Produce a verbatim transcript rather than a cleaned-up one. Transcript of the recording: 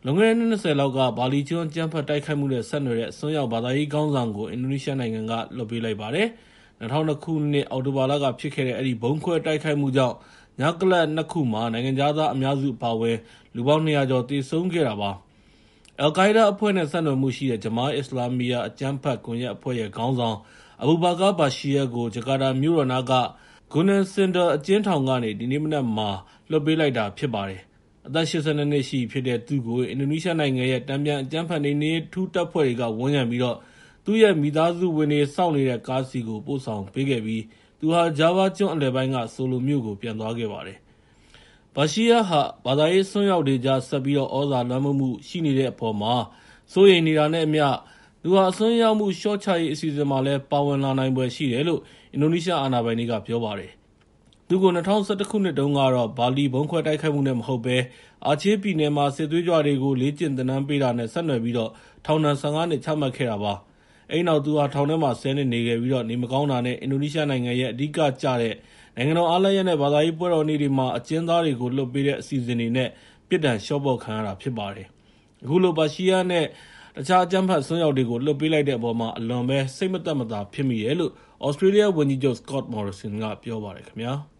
လွန်ခဲ့တဲ့နှစ်၂၀လောက်ကဘာလီကျွန်းအကြမ်းဖက်တိုက်ခိုက်မှုနဲ့ဆက်နွယ်တဲ့အစွန်းရောက်ဘာသာရေးခေါင်းဆောင်ကိုအင်ဒိုနီးရှားနိုင်ငံကလွှတ်ပေးလိုက်ပါတယ်။၂၀၀၂ခုနှစ်အောက်တိုဘာလကဖြစ်ခဲ့တဲ့အဲဒီဘုံခွဲတိုက်ခိုက်မှုကြောင့်ညကလပ်နှစ်ခုမှာနိုင်ငံခြားသားအများစုအပါအဝင်လူပေါင်း၂၀၀ကျော်သေဆုံးခဲ့တာပါ။ အယ်လ်ကိုင်းဒါးအဖွဲ့နဲ့ဆက်နွယ်မှုရှိတဲ့ဂျမားအစ္စလာမီယာအကြမ်းဖက်ကွန်ရက်အဖွဲ့ရဲ့ခေါင်းဆောင်အဘူဘာကာဘာရှီယာကိုဂျကာတာမြို့တော်နားက Gunung Sindur အကျဉ်းထောင်ကနေဒီနေ့မနက်မှာလွှတ်ပေးလိုက်တာဖြစ်ပါတယ်။အသက်၈၂နှစ်ရှိပြီဖြစ်တဲ့သူ့ကိုအင်ဒိုနီးရှားနိုင်ငံရဲ့တန်ပြန်အကြမ်းဖက်နှိမ်နင်းရေးထူးတပ်ဖွဲ့တွေကဝန်းရံပြီးတော့သူ့ရဲ့မိသားစုဝင်တွေစောင့်နေတဲ့ကားစီကိုပို့ဆောင်ပေးခဲ့ပြီးသူဟာဂျာဗားကျွန်းအလယ်ပိုင်းကဆိုလိုမြို့ကိုပြန်သွားခဲ့ပါတယ်။ဘာရှီယာဟာဘာသာရေးဆွမ်းရောက်တွေကြားဆက်ပြီးတော့ဩဇာလွှမ်းမိုးမှုရှိနေတဲ့အပေါ်မှာစိုးရိမ်နေတာနဲ့အမျှသူဟာအစွန်းရောက်မှုလျှော့ချရေးအစီအစဉ်မှာလည်းပါဝင်လာနိုင်ဖွယ်ရှိတယ်လို့အင်ဒိုနီးရှားအာဏာပိုင်တွေကပြောပါတယ်။သူကို၂၀၁၁ခုနှစ်တုန်းကတော့ဘာလီဘုံခွဲတိုက်ခိုက်မှုနဲ့မဟုတ်ဘဲအာချေးပြည်နယ်မှာစစ်သွေးကြွတွေကိုလေ့ကျင့်သင်တန်းပေးတာနဲ့ဆက်နွယ်ပြီးတော့ထောင်ဒဏ်၁၅နှစ်ချမှတ်ခဲ့တာပါ။အဲဒီနောက်သူဟာထောင်ထဲမှာဆယ်နှစ်နေခဲ့ပြီးတော့နေမကောင်းတာနဲ့အင်ဒိုနီးရှားနိုင်ငံရဲ့အဓိကကျတဲ့နိုင်ငံတော်အားလပ်ရက်နဲ့ဘာသာရေးပွဲတော်နေ့တွေမှာအကျဉ်းသားတွေကိုလွှတ်ပေးတဲ့အစီအစဉ်တွေနဲ့ပြစ်ဒဏ်လျှော့ပေါ့ခံရတာဖြစ်ပါတယ်။အခုလိုဘာရှီယာနဲ့တခြားအကြမ်းဖက်ဆွမ်းရောက်တွေကိုလွှတ်ပေးလိုက်တဲ့အပေါ်မှာအလွန်ပဲစိတ်မသက်မသာဖြစ်မိတယ်လို့ Australia ဝန်ကြီးချုပ် Scott Morrison ကပြောပါတယ်ခင်ဗျာ။